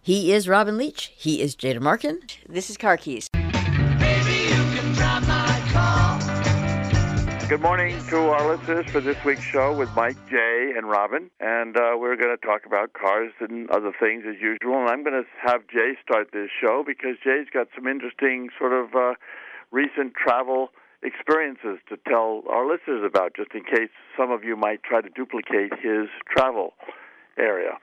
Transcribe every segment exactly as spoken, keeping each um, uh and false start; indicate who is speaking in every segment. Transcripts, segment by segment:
Speaker 1: He is Robin Leach. He is Jada Markin. This is Car Keys.
Speaker 2: Good morning to our listeners for this week's show with Mike, Jay, and Robin. And uh, we're going to talk about cars and other things as usual. And I'm going to have Jay start this show because Jay's got some interesting sort of uh, recent travel experiences to tell our listeners about, just in case some of you might try to duplicate his travel area.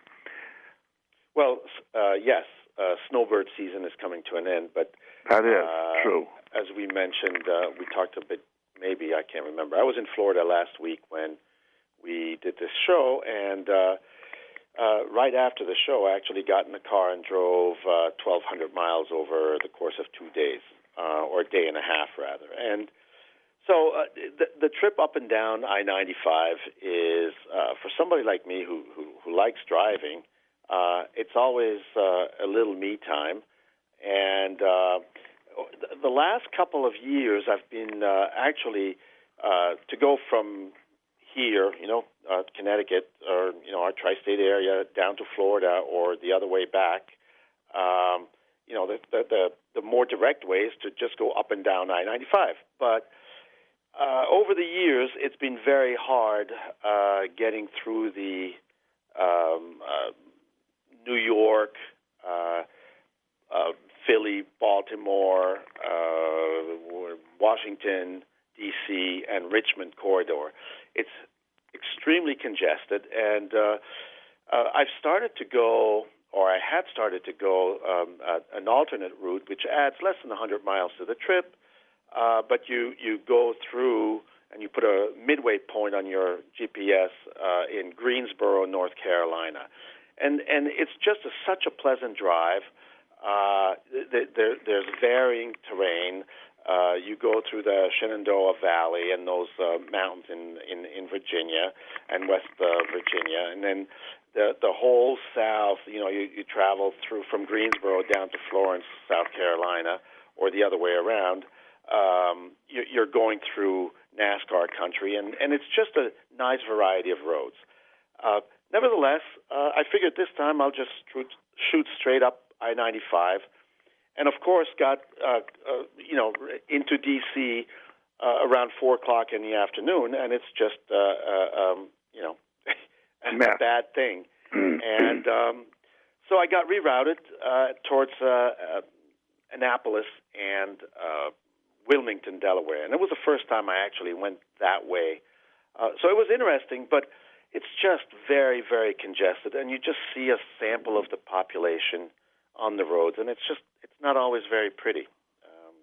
Speaker 3: Well, uh, yes, uh, snowbird season is coming to an end, but
Speaker 2: that is
Speaker 3: uh,
Speaker 2: true.
Speaker 3: As we mentioned, uh, we talked a bit. Maybe, I can't remember. I was in Florida last week when we did this show, and uh, uh, right after the show, I actually got in the car and drove uh, twelve hundred miles over the course of two days, uh, or a day and a half, rather. And so uh, the, the trip up and down I ninety-five is, uh, for somebody like me who, who, who likes driving, uh, it's always uh, a little me time. And uh the last couple of years, I've been uh, actually uh, to go from here, you know, uh, Connecticut, or you know, our tri-state area, down to Florida, or the other way back. Um, you know, the, the the the more direct way is to just go up and down I ninety-five. But uh, over the years, it's been very hard uh, getting through the um, uh, New York. Uh, uh, Philly, Baltimore, uh, Washington, D C, and Richmond corridor. It's extremely congested, and uh, uh, I've started to go, or I have started to go, um, uh, an alternate route, which adds less than one hundred miles to the trip, uh, but you, you go through, and you put a midway point on your G P S uh, in Greensboro, North Carolina. And, and it's just a, such a pleasant drive. Uh, there, there's varying terrain. Uh, you go through the Shenandoah Valley and those uh, mountains in, in, in Virginia and West uh, Virginia, and then the the whole south. You know, you, you travel through from Greensboro down to Florence, South Carolina, or the other way around. Um, you, you're going through NASCAR country, and, and it's just a nice variety of roads. Uh, nevertheless, uh, I figured this time I'll just shoot, shoot straight up I ninety-five, and of course got uh, uh, you know into D C uh, around four o'clock in the afternoon, and it's just uh, uh, um, you know a bad thing. And um, so I got rerouted uh, towards uh, uh, Annapolis and uh, Wilmington, Delaware, and it was the first time I actually went that way. Uh, so it was interesting, but it's just very, very congested, and you just see a sample of the population on the roads, and it's just, it's not always very pretty. Um,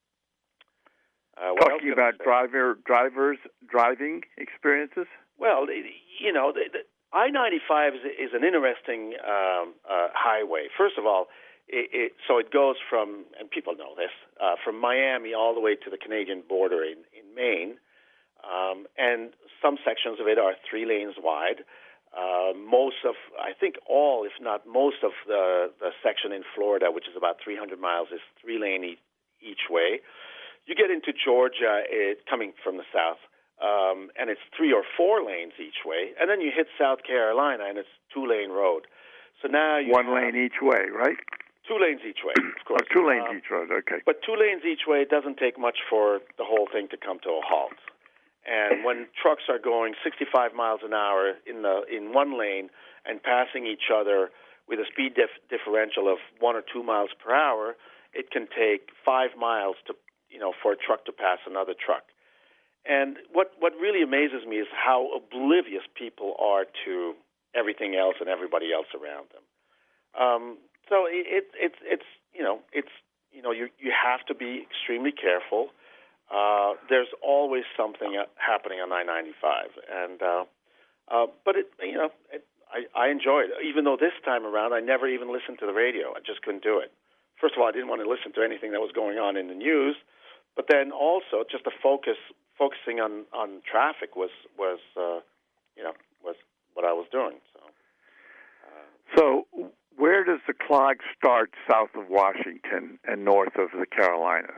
Speaker 3: uh,
Speaker 2: Talking about driver, drivers, driving experiences?
Speaker 3: Well, you know, the, the I ninety-five is, is an interesting um, uh, highway. First of all, it, it, so it goes from, and people know this, uh, from Miami all the way to the Canadian border in, in Maine, um, and some sections of it are three lanes wide. Uh, most of, I think all, if not most of the, the section in Florida, which is about three hundred miles, is three-lane e- each way. You get into Georgia, it, coming from the south, um, and it's three or four lanes each way. And then you hit South Carolina, and it's two-lane road. So now you
Speaker 2: One
Speaker 3: have,
Speaker 2: lane each way, right?
Speaker 3: Two lanes each way, of course.
Speaker 2: Oh, two lanes
Speaker 3: um,
Speaker 2: each road, okay.
Speaker 3: But two lanes each way, it doesn't take much for the whole thing to come to a halt. And when trucks are going sixty-five miles an hour in the in one lane and passing each other with a speed dif- differential of one or two miles per hour, it can take five miles to you know for a truck to pass another truck. And what what really amazes me is how oblivious people are to everything else and everybody else around them. Um, so it, it it's it's you know it's you know you you have to be extremely careful. Uh, there's always something happening on I ninety-five, and uh, uh, but it, you know, it, I, I enjoyed it. Even though this time around, I never even listened to the radio. I just couldn't do it. First of all, I didn't want to listen to anything that was going on in the news, but then also just the focus, focusing on, on traffic was was uh, you know was what I was doing. So,
Speaker 2: uh, so where does the clog start south of Washington and north of the Carolinas?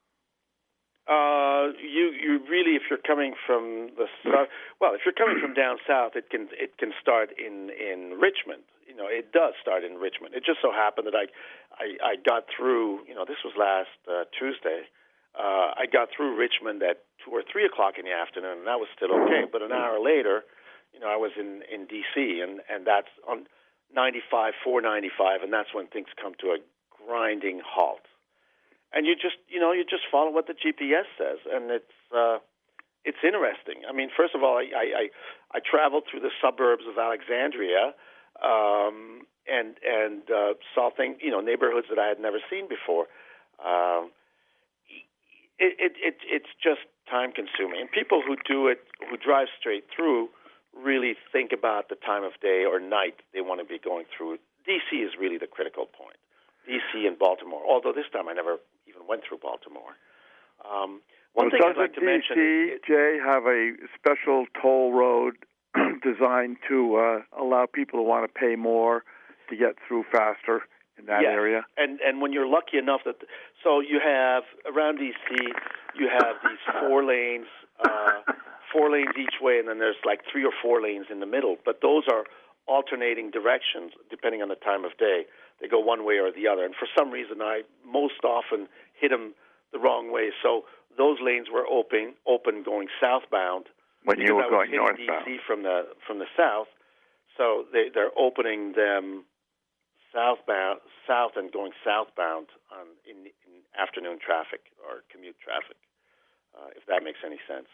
Speaker 3: Uh, you you really, if you're coming from the south, well, if you're coming from down south, it can it can start in, in Richmond. you know, it does start in Richmond. It just so happened that I, I, I got through, you know, this was last uh, Tuesday. Uh, I got through Richmond at two or three o'clock in the afternoon, and that was still okay. But an hour later, you know, I was in, in D C, and, and that's on ninety-five, four ninety-five, and that's when things come to a grinding halt. And you just, you know, you just follow what the G P S says, and it's uh, it's interesting. I mean, first of all, I I, I, I traveled through the suburbs of Alexandria, um, and and uh, saw things, you know, neighborhoods that I had never seen before. Um, It, it, it, it's just time consuming. And people who do it, who drive straight through, really think about the time of day or night they want to be going through. D C is really the critical point. D C and Baltimore, although this time I never even went through Baltimore. Um, one
Speaker 2: well,
Speaker 3: thing I'd like to
Speaker 2: D C,
Speaker 3: mention is,
Speaker 2: Jay, have a special toll road designed to uh, allow people who want to pay more to get through faster in that
Speaker 3: yes.
Speaker 2: area?
Speaker 3: And and when you're lucky enough that, so you have, around D C, you have these four lanes, uh, four lanes each way, and then there's like three or four lanes in the middle. But those are alternating directions depending on the time of day. They go one way or the other. And for some reason, I most often hit them the wrong way. So those lanes were open, open going southbound.
Speaker 2: When you were going northbound.
Speaker 3: D C from the from the south, so they they're opening them southbound, south and going southbound on in, in afternoon traffic or commute traffic, uh, if that makes any sense.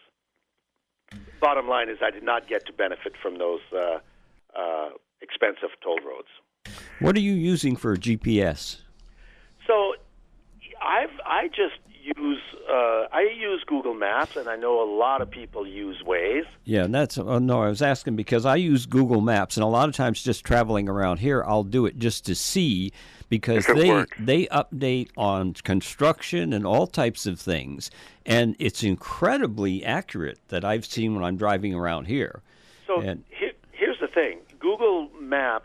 Speaker 3: Bottom line is, I did not get to benefit from those uh, uh, expensive toll roads.
Speaker 4: What are you using for G P S?
Speaker 3: So, I've I just use uh, I use Google Maps, and I know a lot of people use Waze.
Speaker 4: Yeah, and that's oh, no. I was asking because I use Google Maps, and a lot of times just traveling around here, I'll do it just to see because they
Speaker 2: works.
Speaker 4: they update on construction and all types of things, and it's incredibly accurate that I've seen when I'm driving around here.
Speaker 3: So
Speaker 4: and,
Speaker 3: here, here's the thing: Google Maps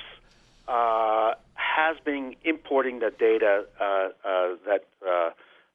Speaker 3: uh, has been importing the data uh, uh, that. Uh,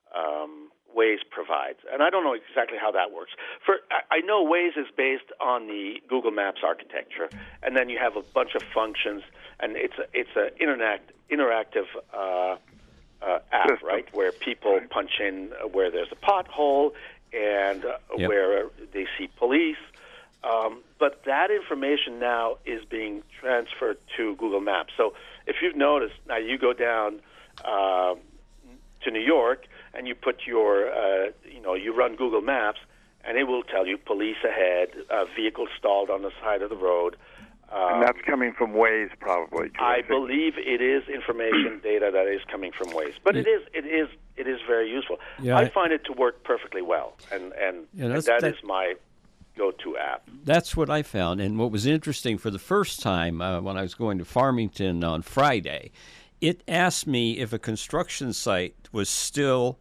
Speaker 3: Um, Waze provides, and I don't know exactly how that works. For I, I know Waze is based on the Google Maps architecture, and then you have a bunch of functions, and it's a, it's an internet interactive uh, uh, app,
Speaker 2: System.
Speaker 3: right, where people punch in where there's a pothole and uh,
Speaker 4: Yep.
Speaker 3: where they see police. Um, but that information now is being transferred to Google Maps. So if you've noticed, now you go down uh, to New York, and you put your, uh, you know, you run Google Maps, and it will tell you police ahead, uh, vehicle stalled on the side of the road. Um,
Speaker 2: and that's coming from Waze, probably. too,
Speaker 3: I
Speaker 2: think.
Speaker 3: believe it is information data that is coming from Waze, but it is, it is, it is very useful.
Speaker 4: Yeah,
Speaker 3: I
Speaker 4: I-
Speaker 3: find it to work perfectly well, and and,
Speaker 4: Yeah,
Speaker 3: and
Speaker 4: that's-
Speaker 3: that
Speaker 4: that-
Speaker 3: is my go-to app.
Speaker 4: That's what I found. And what was interesting for the first time uh, when I was going to Farmington on Friday, it asked me if a construction site was still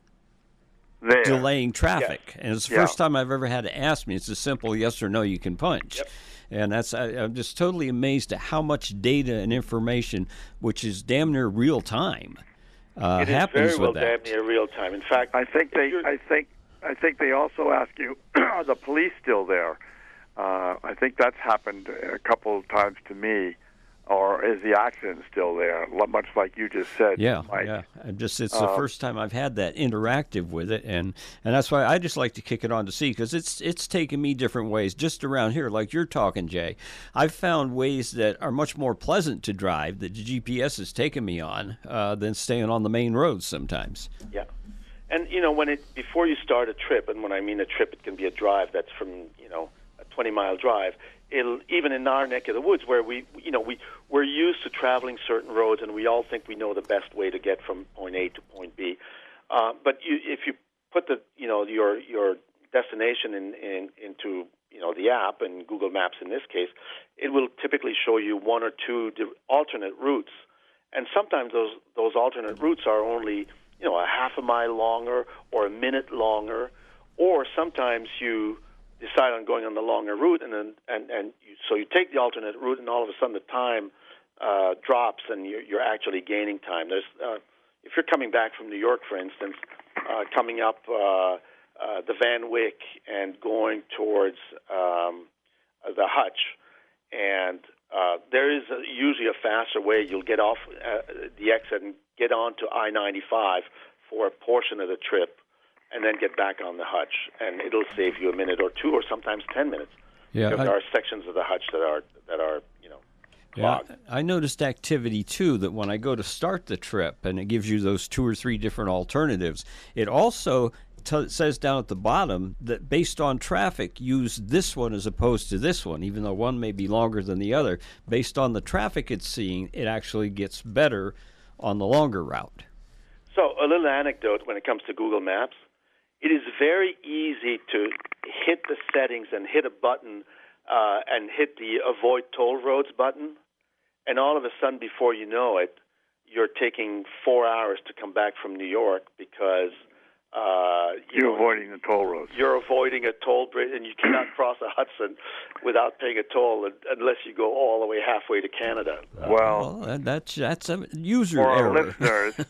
Speaker 2: There.
Speaker 4: delaying traffic.
Speaker 3: Yes.
Speaker 4: And it's the
Speaker 2: Yeah.
Speaker 4: first time I've ever had to ask me. It's a simple yes or no you can punch.
Speaker 3: Yep.
Speaker 4: And that's I, I'm just totally amazed at how much data and information, which is damn near real time, uh,
Speaker 3: It is
Speaker 4: happens
Speaker 3: very well
Speaker 4: with that.
Speaker 3: damn near real time. In fact,
Speaker 2: I think
Speaker 3: if
Speaker 2: they.
Speaker 3: you're-
Speaker 2: I think. I think they also ask you, are the police still there? Uh, I think that's happened a couple of times to me. Or is the accident still there? Lo- Much like you just said,
Speaker 4: Yeah,
Speaker 2: Mike.
Speaker 4: yeah. I'm just it's the
Speaker 2: Um,
Speaker 4: first time I've had that interactive with it, and and that's why I just like to kick it on to see because it's it's taken me different ways just around here, like you're talking, Jay. I've found ways that are much more pleasant to drive that the G P S has taken me on uh, than staying on the main roads sometimes.
Speaker 3: Yeah, and you know when it before you start a trip, and when I mean a trip, it can be a drive that's from you know a twenty mile drive. It'll, even in our neck of the woods, where we you know we we're used to traveling certain roads, and we all think we know the best way to get from point A to point B. Uh, but you, if you put the you know your your destination in, in into you know the app and Google Maps in this case, it will typically show you one or two di- alternate routes, and sometimes those those alternate routes are only you know a half a mile longer or a minute longer, or sometimes you decide on going on the longer route, and then and and you, so you take the alternate route, and all of a sudden the time uh, drops, and you're, you're actually gaining time. There's uh, if you're coming back from New York, for instance, uh, coming up uh, uh, the Van Wyck and going towards um, the Hutch, and uh, there is a, usually a faster way. You'll get off uh, the exit and get onto I ninety-five for a portion of the trip, and then get back on the hutch, and it'll save you a minute or two, or sometimes ten minutes.
Speaker 4: Yeah,
Speaker 3: because
Speaker 4: I,
Speaker 3: there are sections of the hutch that are that are you know
Speaker 4: yeah,
Speaker 3: clogged.
Speaker 4: I noticed activity too, that when I go to start the trip, and it gives you those two or three different alternatives, it also t- says down at the bottom that based on traffic, use this one as opposed to this one, even though one may be longer than the other. Based on the traffic it's seeing, it actually gets better on the longer route.
Speaker 3: So a little anecdote when it comes to Google Maps. It is very easy to hit the settings and hit a button uh, and hit the avoid toll roads button, and all of a sudden, before you know it, you're taking four hours to come back from New York because uh, you
Speaker 2: you're
Speaker 3: know,
Speaker 2: avoiding the toll roads.
Speaker 3: You're avoiding a toll bridge, and you cannot cross a Hudson without paying a toll unless you go all the way halfway to Canada.
Speaker 2: Well,
Speaker 4: well that's that's a user
Speaker 2: for
Speaker 4: error.
Speaker 2: our listeners,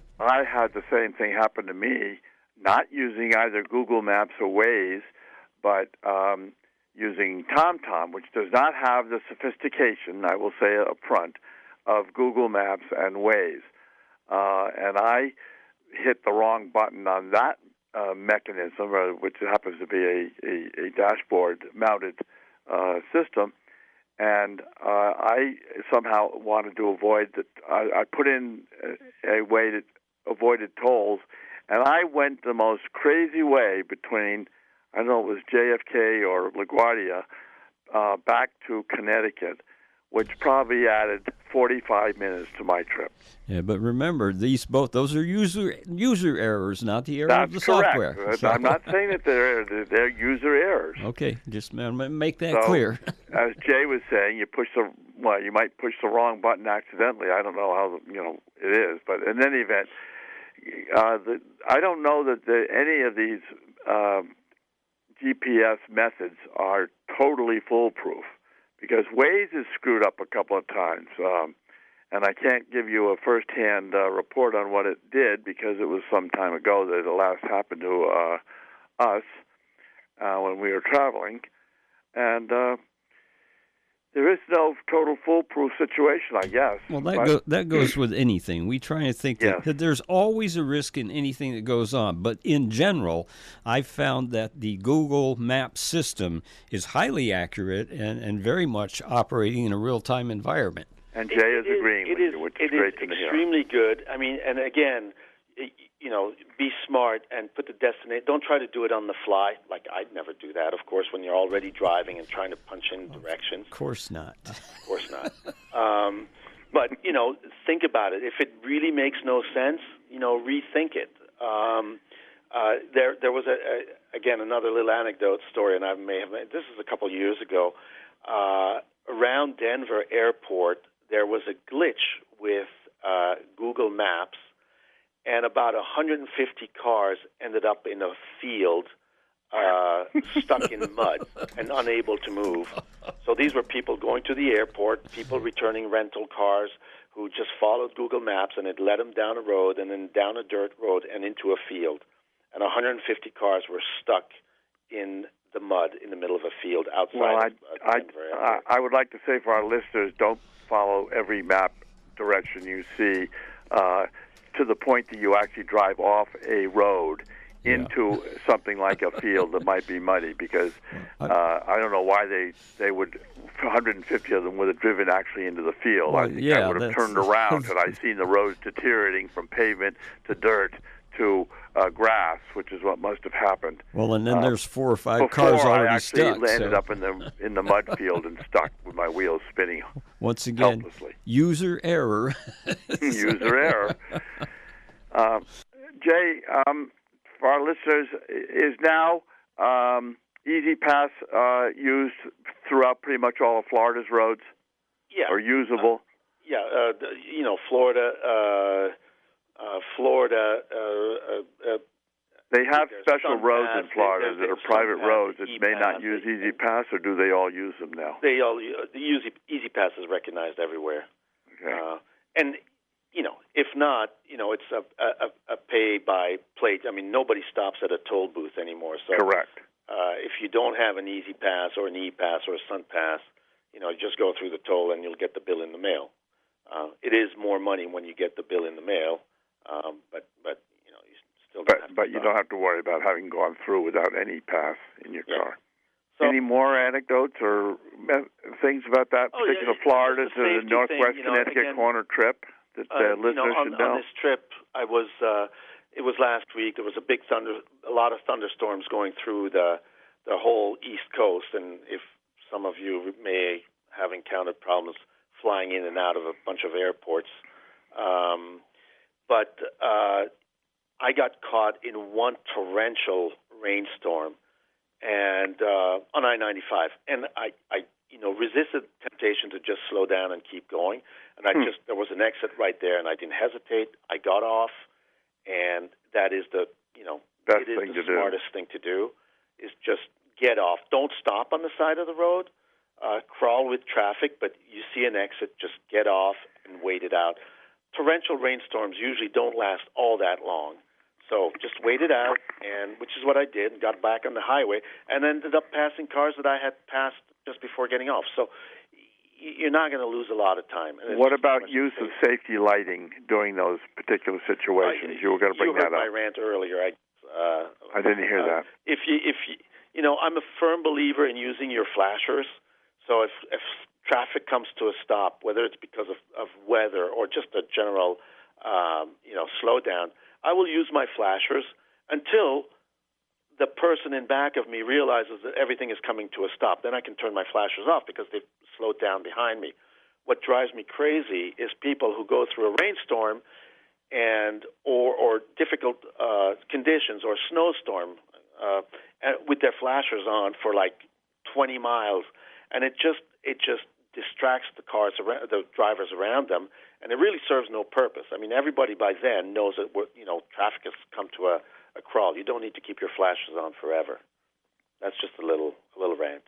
Speaker 2: I had the same thing happen to me. Not using either Google Maps or Waze, but um, using TomTom, which does not have the sophistication, I will say up front, of Google Maps and Waze. Uh, and I hit the wrong button on that uh, mechanism, which happens to be a, a, a dashboard-mounted uh, system, and uh, I somehow wanted to avoid that. I, I put in a, a way that avoided tolls, and I went the most crazy way between, I don't know, it was J F K or LaGuardia, uh, back to Connecticut, which probably added forty-five minutes to my trip.
Speaker 4: Yeah, but remember, these both those are user user errors, not the error
Speaker 2: That's
Speaker 4: of the
Speaker 2: correct.
Speaker 4: software. So-
Speaker 2: I'm not saying that they're they're, they're user errors.
Speaker 4: Okay, just man, make that
Speaker 2: So,
Speaker 4: clear.
Speaker 2: As Jay was saying, you push the well, you might push the wrong button accidentally. I don't know how you know it is, but in any event. Uh, the, I don't know that the, any of these uh, G P S methods are totally foolproof, because Waze is screwed up a couple of times, um, and I can't give you a first-hand uh, report on what it did because it was some time ago that it last happened to uh, us uh, when we were traveling, and uh, there is no total foolproof situation, I guess.
Speaker 4: Well, that
Speaker 2: but,
Speaker 4: go, that goes with anything. We try to think that,
Speaker 2: Yes.
Speaker 4: that there's always a risk in anything that goes on. But in general, I've found that the Google Maps system is highly accurate and, and very much operating in a real-time environment.
Speaker 2: And Jay is,
Speaker 3: it
Speaker 2: agreeing
Speaker 3: it
Speaker 2: with
Speaker 3: is,
Speaker 2: you, which
Speaker 3: it
Speaker 2: is great
Speaker 3: is
Speaker 2: to hear.
Speaker 3: extremely good. I mean, and again, you know, be smart and put the destination. Don't try to do it on the fly. Like, I'd never do that, of course, when you're already driving and trying to punch in directions.
Speaker 4: Of course not.
Speaker 3: Of course not. um, but, you know, think about it. If it really makes no sense, you know, rethink it. Um, uh, there there was, a, a again, another little anecdote story, and I may have, this is a couple years ago. Uh, around Denver Airport, there was a glitch with uh, Google Maps, and about one hundred fifty cars ended up in a field uh, stuck in mud and unable to move. So these were people going to the airport, people returning rental cars who just followed Google Maps, and it led them down a road and then down a dirt road and into a field. And one hundred fifty cars were stuck in the mud in the middle of a field outside
Speaker 2: Well, I,
Speaker 3: of uh,
Speaker 2: I,
Speaker 3: Denver
Speaker 2: I,
Speaker 3: Airport.
Speaker 2: I would like to say for our listeners, don't follow every map direction you see uh, to the point that you actually drive off a road into yeah. something like a field that might be muddy, because uh, I don't know why they, they would, one hundred fifty of them would have driven actually into the field.
Speaker 4: Well,
Speaker 2: I think
Speaker 4: yeah,
Speaker 2: I would have turned around had I seen the roads deteriorating from pavement to dirt to uh, grass, which is what must have happened.
Speaker 4: Well, and then
Speaker 2: uh,
Speaker 4: there's four or five
Speaker 2: before
Speaker 4: cars already
Speaker 2: I actually
Speaker 4: stuck.
Speaker 2: landed
Speaker 4: so.
Speaker 2: up in the in the mud field and stuck with my wheels spinning.
Speaker 4: Once again,
Speaker 2: helplessly.
Speaker 4: User error.
Speaker 2: User error. Uh, Jay, um, for our listeners, is now um, Easy Pass uh, used throughout pretty much all of Florida's roads?
Speaker 3: Yeah.
Speaker 2: Or usable?
Speaker 3: Uh, yeah, uh, you know, Florida, uh, uh, Florida. Uh, uh,
Speaker 2: they have special roads
Speaker 3: Pass,
Speaker 2: in Florida that are private
Speaker 3: Pass,
Speaker 2: roads that may
Speaker 3: E-Pass,
Speaker 2: not use Easy Pass, or do they all use them now?
Speaker 3: They all the Easy Easy Pass is recognized everywhere.
Speaker 2: Okay.
Speaker 3: Uh, and you know, if not, you know, it's a, a, a pay by plate. I mean, nobody stops at a toll booth anymore. So
Speaker 2: correct.
Speaker 3: Uh, if you don't have an Easy Pass or an E Pass or a Sun Pass, you know, just go through the toll and you'll get the bill in the mail. Uh, it is more money when you get the bill in the mail, um, but but you know you still don't
Speaker 2: but
Speaker 3: have to
Speaker 2: but you
Speaker 3: stop.
Speaker 2: don't have to worry about having gone through without any pass in your
Speaker 3: Yeah.
Speaker 2: car.
Speaker 3: So,
Speaker 2: Any more anecdotes or me- things about that
Speaker 3: Oh,
Speaker 2: particular
Speaker 3: yeah,
Speaker 2: Florida
Speaker 3: just
Speaker 2: to
Speaker 3: the
Speaker 2: the
Speaker 3: safety
Speaker 2: Northwest
Speaker 3: thing, you know,
Speaker 2: Connecticut
Speaker 3: again,
Speaker 2: corner trip that uh,
Speaker 3: uh,
Speaker 2: listeners
Speaker 3: you know, on,
Speaker 2: should know?
Speaker 3: on this trip, I was. Uh, it was last week. There was a big thunder, a lot of thunderstorms going through the the whole East Coast, and if some of you may have encountered problems flying in and out of a bunch of airports, um, but uh, I got caught in one torrential rainstorm, and uh, on I ninety-five, and I, I, you know, resisted temptation to just slow down and keep going, and I
Speaker 2: Hmm.
Speaker 3: just there was an exit right there, and I didn't hesitate. I got off, and that is the, you know,
Speaker 2: Best
Speaker 3: it is
Speaker 2: thing
Speaker 3: the
Speaker 2: to do.
Speaker 3: smartest thing to do, is just get off. Don't stop on the side of the road. Uh, crawl with traffic, but you see an exit, just get off and wait it out. Torrential rainstorms usually don't last all that long. So just wait it out, and which is what I did, and got back on the highway, and ended up passing cars that I had passed just before getting off. So y- you're not going to lose a lot of time. And it's
Speaker 2: What
Speaker 3: just
Speaker 2: about
Speaker 3: much
Speaker 2: use of
Speaker 3: safer.
Speaker 2: safety lighting during those particular situations?
Speaker 3: Uh,
Speaker 2: you were going to bring
Speaker 3: you heard
Speaker 2: that
Speaker 3: my
Speaker 2: up.
Speaker 3: rant earlier. I uh,
Speaker 2: I didn't hear
Speaker 3: uh,
Speaker 2: that.
Speaker 3: If you, if you, you know, I'm a firm believer in using your flashers. So if if traffic comes to a stop, whether it's because of, of weather or just a general, um, you know, slowdown, I will use my flashers until the person in back of me realizes that everything is coming to a stop. Then I can turn my flashers off because they've slowed down behind me. What drives me crazy is people who go through a rainstorm and or or difficult uh, conditions or snowstorm uh, and with their flashers on for like twenty miles, and it just it just distracts the cars around, the drivers around them, and it really serves no purpose. I mean, everybody by then knows that we're, you know, traffic has come to a, a crawl. You don't need to keep your flashers on forever. That's just a little a little rant.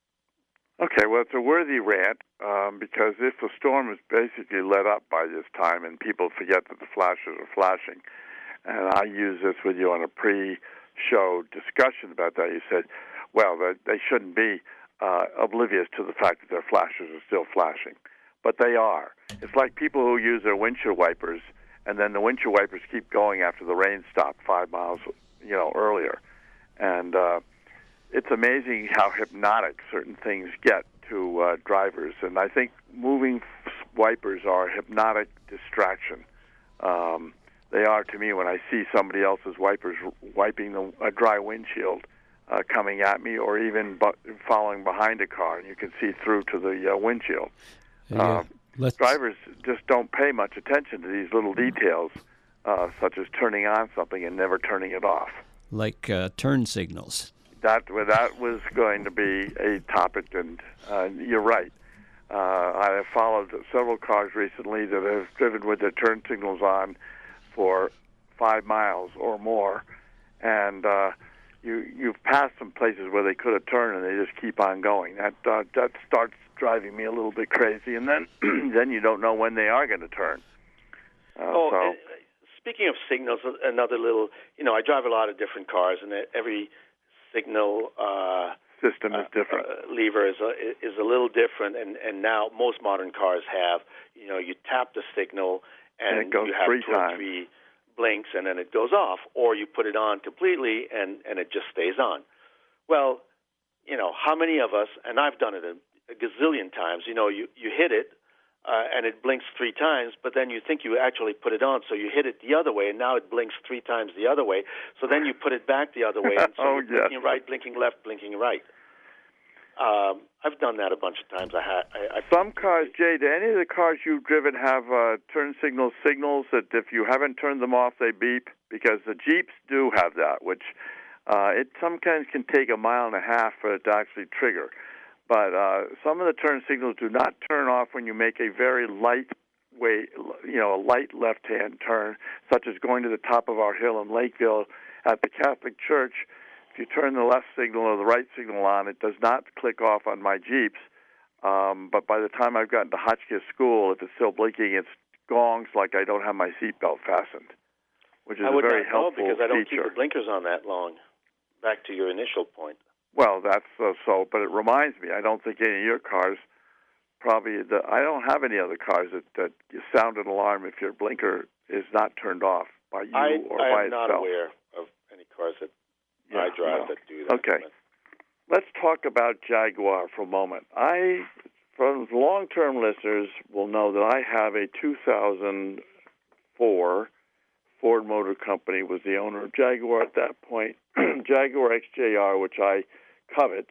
Speaker 2: Okay, well, it's a worthy rant um, because if the storm is basically let up by this time and people forget that the flashes are flashing, and I used this with you on a pre-show discussion about that, you said, well, that they shouldn't be uh, oblivious to the fact that their flashes are still flashing. But they are. It's like people who use their windshield wipers, and then the windshield wipers keep going after the rain stopped five miles, you know, earlier. And uh, it's amazing how hypnotic certain things get to uh, drivers. And I think moving wipers are a hypnotic distraction. Um, they are to me when I see somebody else's wipers wiping the, a dry windshield uh, coming at me, or even bu- following behind a car, and you can see through to the uh, windshield.
Speaker 4: Yeah.
Speaker 2: Uh,
Speaker 4: Let's,
Speaker 2: drivers just don't pay much attention to these little details, uh, such as turning on something and never turning it off.
Speaker 4: like uh, turn signals.
Speaker 2: That that was going to be a topic, and uh, you're right. Uh, I have followed several cars recently that have driven with their turn signals on for five miles or more, and uh, you you've passed some places where they could have turned, and they just keep on going. That uh, that starts driving me a little bit crazy, and then then you don't know when they are going to turn. Uh,
Speaker 3: oh,
Speaker 2: so.
Speaker 3: and, uh, speaking of signals, another little, you know, I drive a lot of different cars, and every signal uh,
Speaker 2: system is different.
Speaker 3: Uh, uh, lever is a, is a little different, and, and now most modern cars have, you know, you tap the signal, and,
Speaker 2: and it goes
Speaker 3: you have
Speaker 2: three
Speaker 3: two
Speaker 2: times.
Speaker 3: or three blinks, and then it goes off, or you put it on completely, and, and it just stays on. Well, you know, how many of us, and I've done it a, a gazillion times, you know, you, you hit it, uh, and it blinks three times, but then you think you actually put it on, so you hit it the other way, and now it blinks three times the other way, so then you put it back the other way, and so
Speaker 2: oh,
Speaker 3: you're
Speaker 2: yes.
Speaker 3: blinking right, blinking left, blinking right. Um, I've done that a bunch of times. I ha- I, I
Speaker 2: Some cars, Jay, do any of the cars you've driven have uh, turn signal signals that if you haven't turned them off, they beep? Because the Jeeps do have that, which uh, it sometimes can take a mile and a half for it to actually trigger. But uh, some of the turn signals do not turn off when you make a very light way, you know, a light left-hand turn, such as going to the top of our hill in Lakeville at the Catholic Church. If you turn the left signal or the right signal on, it does not click off on my Jeeps. Um, but by the time I've gotten to Hotchkiss School, if it's still blinking, it gongs like I don't have my seatbelt fastened, which is
Speaker 3: I would
Speaker 2: a very
Speaker 3: not know
Speaker 2: helpful
Speaker 3: because I don't
Speaker 2: feature.
Speaker 3: keep the blinkers on that long. Back to your initial point.
Speaker 2: Well, that's uh, so, but it reminds me, I don't think any of your cars probably the. I don't have any other cars that that you sound an alarm if your blinker is not turned off by you
Speaker 3: I,
Speaker 2: or
Speaker 3: I
Speaker 2: by
Speaker 3: am not
Speaker 2: itself.
Speaker 3: aware of any cars that
Speaker 2: Yeah,
Speaker 3: I drive
Speaker 2: well,
Speaker 3: that do that.
Speaker 2: okay.
Speaker 3: But
Speaker 2: Let's talk about Jaguar for a moment. I, from long-term listeners, will know that I have a two thousand four Ford Motor Company, was the owner of Jaguar at that point, Jaguar X J R, which I covet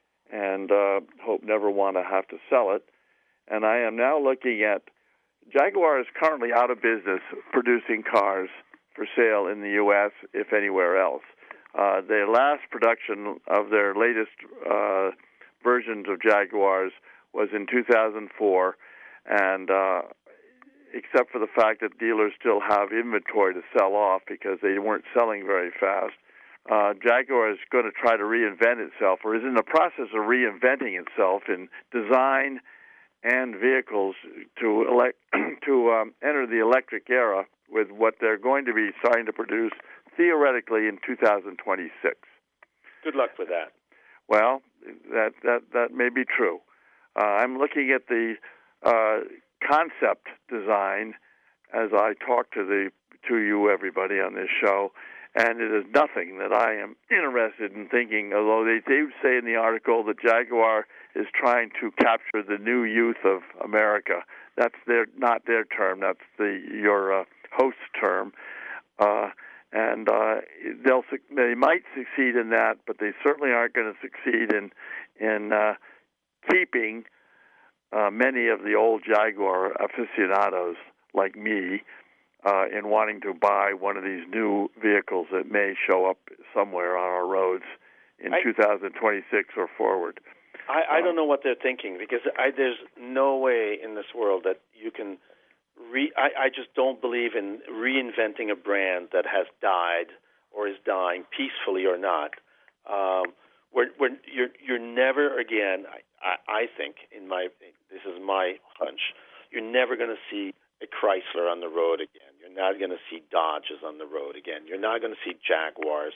Speaker 2: and uh, hope never want to have to sell it. And I am now looking at, Jaguar is currently out of business producing cars for sale in the U S, if anywhere else. Uh, their last production of their latest uh, versions of Jaguars was in two thousand four, and uh, except for the fact that dealers still have inventory to sell off because they weren't selling very fast, uh, Jaguar is going to try to reinvent itself, or is in the process of reinventing itself in design and vehicles to elect to um, enter the electric era with what they're going to be starting to produce theoretically in two thousand twenty-six.
Speaker 3: good luck with that.
Speaker 2: Well, that that that may be true. Uh, I'm looking at the uh, concept design as I talk to the to you, everybody, on this show, and it is nothing that I am interested in thinking. Although they do say in the article that Jaguar is trying to capture the new youth of America. That's their not their term. That's the your uh, host's term. Uh, And uh, they'll they might succeed in that, but they certainly aren't going to succeed in in uh, keeping uh, many of the old Jaguar aficionados like me uh, in wanting to buy one of these new vehicles that may show up somewhere on our roads in
Speaker 3: I,
Speaker 2: two thousand twenty-six or forward.
Speaker 3: I, I
Speaker 2: um,
Speaker 3: don't know what they're thinking because I, there's no way in this world that you can. Re, I, I just don't believe in reinventing a brand that has died or is dying, peacefully or not. Um, we're, we're, you're, you're never again. I, I, I think in my this is my hunch. You're never going to see a Chrysler on the road again. You're not going to see Dodges on the road again. You're not going to see Jaguars.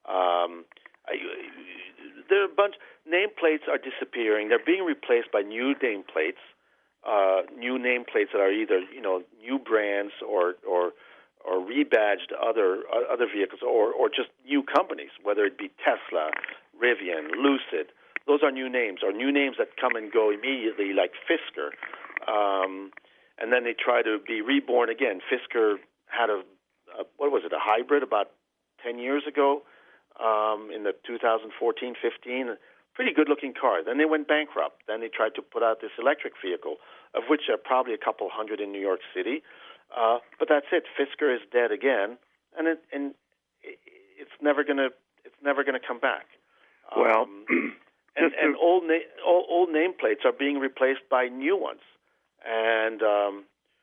Speaker 3: Um, I, there are a bunch nameplates are disappearing. They're being replaced by new nameplates. Uh, new nameplates that are either you know new brands or or or rebadged other uh, other vehicles or or just new companies, whether it be Tesla, Rivian, Lucid. Those are new names, or new names that come and go immediately, like Fisker, um, and then they try to be reborn again. Fisker had a, a what was it, a hybrid about ten years ago um, in the two thousand fourteen fifteen. Pretty good-looking car. Then they went bankrupt. Then they tried to put out this electric vehicle, of which there are probably a couple hundred in New York City. Uh, but that's it. Fisker is dead again, and it, and it's never gonna it's never gonna come back.
Speaker 2: Well,
Speaker 3: um, and, and old, na- old old nameplates are being replaced by new ones, and um,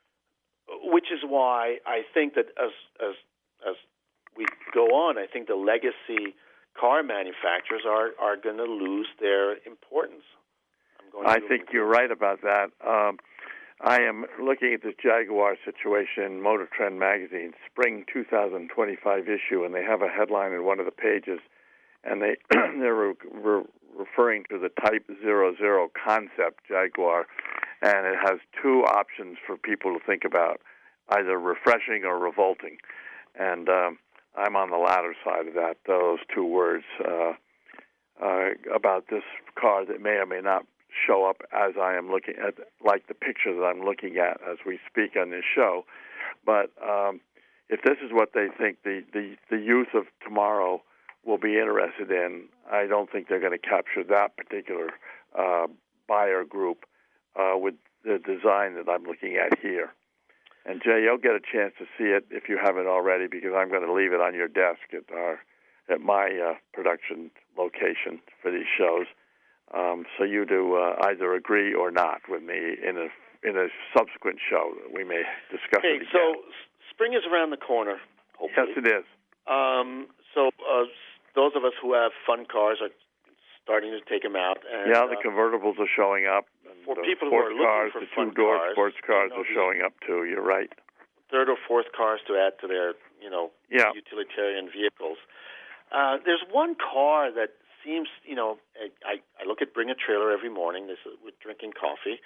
Speaker 3: which is why I think that as as as we go on, I think the legacy car manufacturers are, are going to lose their importance. I'm going
Speaker 2: I
Speaker 3: to
Speaker 2: think you're right about that. Um, I am looking at this Jaguar situation, Motor Trend magazine, spring two thousand twenty-five issue, and they have a headline in one of the pages, and they they're re- re- referring to the Type zero zero concept Jaguar, and it has two options for people to think about, either refreshing or revolting, and um, I'm on the latter side of that, those two words, uh, uh, about this car that may or may not show up as I am looking at, like the picture that I'm looking at as we speak on this show. But um, if this is what they think the, the, the youth of tomorrow will be interested in, I don't think they're going to capture that particular uh, buyer group uh, with the design that I'm looking at here. And Jay, you'll get a chance to see it if you haven't already, because I'm going to leave it on your desk at our at my uh, production location for these shows. Um, so you do uh, either agree or not with me in a in a subsequent show that we may discuss
Speaker 3: okay,
Speaker 2: it again.
Speaker 3: so spring is around the corner. Hopefully.
Speaker 2: Yes, it is.
Speaker 3: Um, so uh, those of us who have fun cars are starting to take them out. And,
Speaker 2: yeah, the
Speaker 3: uh,
Speaker 2: convertibles are showing up.
Speaker 3: For
Speaker 2: the
Speaker 3: people who are
Speaker 2: sports
Speaker 3: looking
Speaker 2: cars,
Speaker 3: for
Speaker 2: the
Speaker 3: fun
Speaker 2: two-door
Speaker 3: cars,
Speaker 2: sports cars
Speaker 3: you know,
Speaker 2: are showing up too. You're right.
Speaker 3: Third or fourth cars to add to their, you know,
Speaker 2: yeah.
Speaker 3: utilitarian vehicles. Uh, there's one car that seems, you know, I, I look at Bring a Trailer every morning. This is with drinking coffee,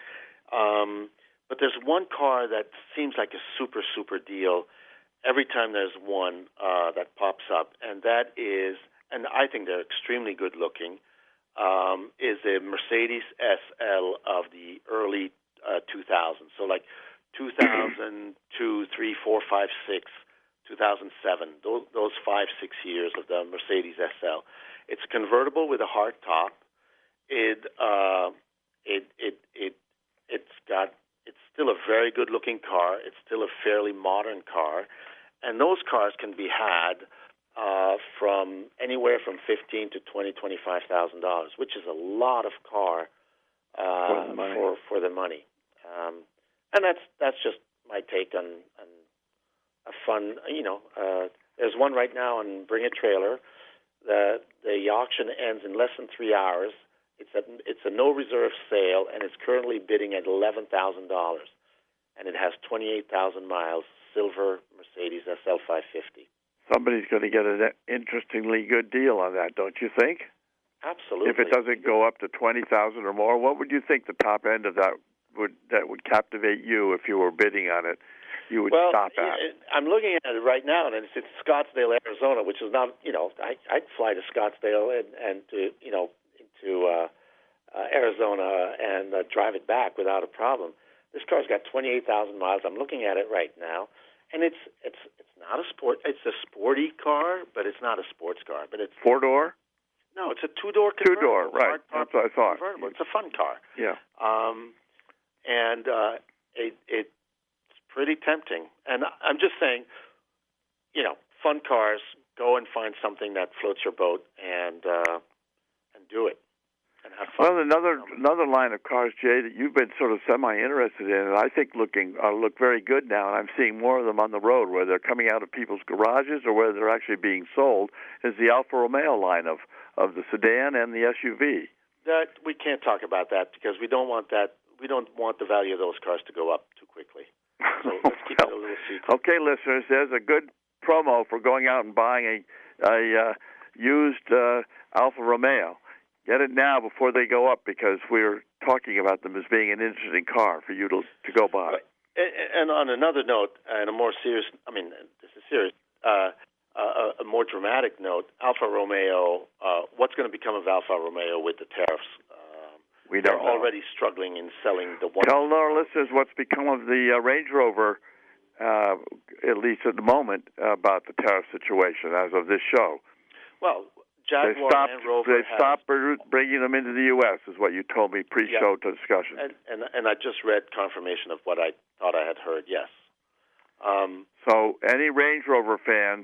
Speaker 3: Um, but there's one car that seems like a super, super deal every time there's one uh, that pops up, and that is, and I think they're extremely good looking, um, is a Mercedes S L of the early uh, two thousands. So like two thousand two, three, four, five, six, two thousand seven, those, those five, six years of the Mercedes S L. It's convertible with a hard top. It, uh, it, it, it, it's got, it's still a very good looking car. It's still a fairly modern car. And those cars can be had uh, from anywhere from fifteen to twenty, twenty-five thousand dollars, which is a lot of car uh,
Speaker 2: for the money.
Speaker 3: For, for the money. Um, and that's that's just my take on, on a fun. You know, uh, there's one right now on Bring a Trailer. The the auction ends in less than three hours. It's a it's a no reserve sale, and it's currently bidding at eleven thousand dollars, and it has twenty-eight thousand miles. Silver Mercedes S L five fifty.
Speaker 2: Somebody's going to get an interestingly good deal on that, don't you think?
Speaker 3: Absolutely.
Speaker 2: If it doesn't go up to twenty thousand or more, what would you think the top end of that would that would captivate you if you were bidding on it? You would
Speaker 3: well,
Speaker 2: stop at.
Speaker 3: I'm looking at it right now, and it's in Scottsdale, Arizona, which is not, you know, I, I'd fly to Scottsdale and, and to, you know, into uh, uh, Arizona and uh, drive it back without a problem. This car's got twenty-eight thousand miles. I'm looking at it right now, and it's it's it's not a sport. It's a sporty car, but it's not a sports car. But it's
Speaker 2: four door.
Speaker 3: No, it's a two door.
Speaker 2: Two door, right? That's what I thought.
Speaker 3: Convertible. It's a fun car.
Speaker 2: Yeah.
Speaker 3: Um, and uh, it it's pretty tempting. And I'm just saying, you know, fun cars. Go and find something that floats your boat and uh, and do it. And have fun.
Speaker 2: Well, another another line of cars, Jay, that you've been sort of semi-interested in, and I think looking uh, look very good now, and I'm seeing more of them on the road, where they're coming out of people's garages or where they're actually being sold, is the Alfa Romeo line of, of the sedan and the S U V.
Speaker 3: That we can't talk about that because we don't want that. We don't want the value of those cars to go up too quickly. So let's keep well, it a little secret.
Speaker 2: Okay, listeners, there's a good promo for going out and buying a, a uh, used uh, Alfa Romeo. Get it now before they go up, because we're talking about them as being an interesting car for you to to go buy.
Speaker 3: And on another note, and a more serious, I mean, this is serious, uh, a, a more dramatic note, Alfa Romeo, uh, what's going to become of Alfa Romeo with the tariffs? Um,
Speaker 2: we don't
Speaker 3: they're
Speaker 2: know.
Speaker 3: already struggling in selling the one.
Speaker 2: Tell our listeners what's become of the uh, Range Rover, uh, at least at the moment, uh, about the tariff situation as of this show.
Speaker 3: Well, Jaguar
Speaker 2: they stopped,
Speaker 3: Land Rover
Speaker 2: they
Speaker 3: has,
Speaker 2: stopped bringing them into the U S, is what you told me pre-show
Speaker 3: yeah.
Speaker 2: discussion.
Speaker 3: And, and and I just read confirmation of what I thought I had heard, yes. Um,
Speaker 2: so any Range Rover fans,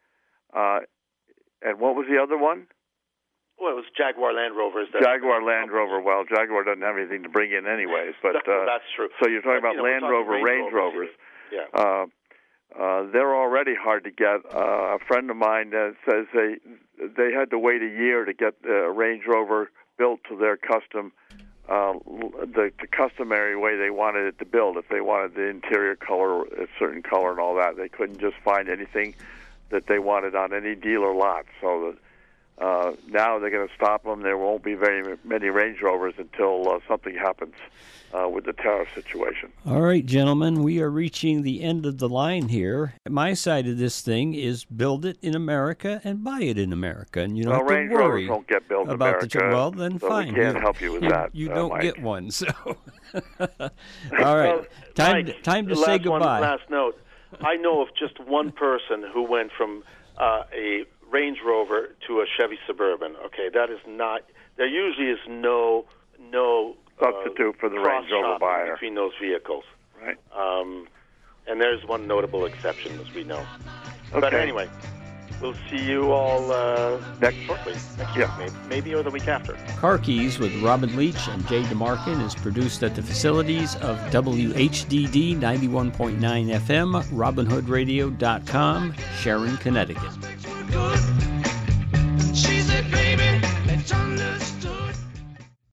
Speaker 2: uh, and what was the other one?
Speaker 3: Well, it was Jaguar Land Rovers.
Speaker 2: Jaguar Land Rover. Well, Jaguar doesn't have anything to bring in anyways. But uh,
Speaker 3: that's true.
Speaker 2: So you're talking
Speaker 3: but,
Speaker 2: about
Speaker 3: you know,
Speaker 2: Land Rover,
Speaker 3: Range,
Speaker 2: Range Rovers.
Speaker 3: Yeah.
Speaker 2: Uh, Uh, they're already hard to get. Uh, a friend of mine uh, says they they had to wait a year to get the Range Rover built to their custom, uh, the, the customary way they wanted it to build. If they wanted the interior color, a certain color, and all that, they couldn't just find anything that they wanted on any dealer lot. So that, uh, now they're going to stop them. There won't be very many Range Rovers until uh, something happens Uh, with the tariff situation.
Speaker 4: All right, gentlemen, we are reaching the end of the line here. My side of this thing is build it in America and buy it in America, and you don't
Speaker 2: well,
Speaker 4: have
Speaker 2: Range
Speaker 4: to worry
Speaker 2: Rovers don't get built in
Speaker 4: about
Speaker 2: America.
Speaker 4: the. Well, then
Speaker 2: so
Speaker 4: fine.
Speaker 2: we can't
Speaker 4: you,
Speaker 2: help you with
Speaker 4: you,
Speaker 2: that.
Speaker 4: You
Speaker 2: uh,
Speaker 4: don't
Speaker 2: Mike.
Speaker 4: get one, so. All right,
Speaker 3: well,
Speaker 4: time
Speaker 3: Mike,
Speaker 4: time to
Speaker 3: last
Speaker 4: say goodbye.
Speaker 3: One, last note: I know of just one person who went from uh, a Range Rover to a Chevy Suburban. Okay, that is not. There usually is no no.
Speaker 2: substitute for the
Speaker 3: uh,
Speaker 2: Range Rover buyer
Speaker 3: between those vehicles,
Speaker 2: right?
Speaker 3: Um, and there's one notable exception, as we know.
Speaker 2: Okay.
Speaker 3: But anyway, we'll see you all uh,
Speaker 2: next
Speaker 3: shortly. Next
Speaker 2: yeah.
Speaker 3: week, maybe, maybe, or the week after.
Speaker 4: Car Keys with Robin Leach and Jay DeMarkin is produced at the facilities of W H D D ninety-one point nine F M, robin hood radio dot com, Sharon, Connecticut.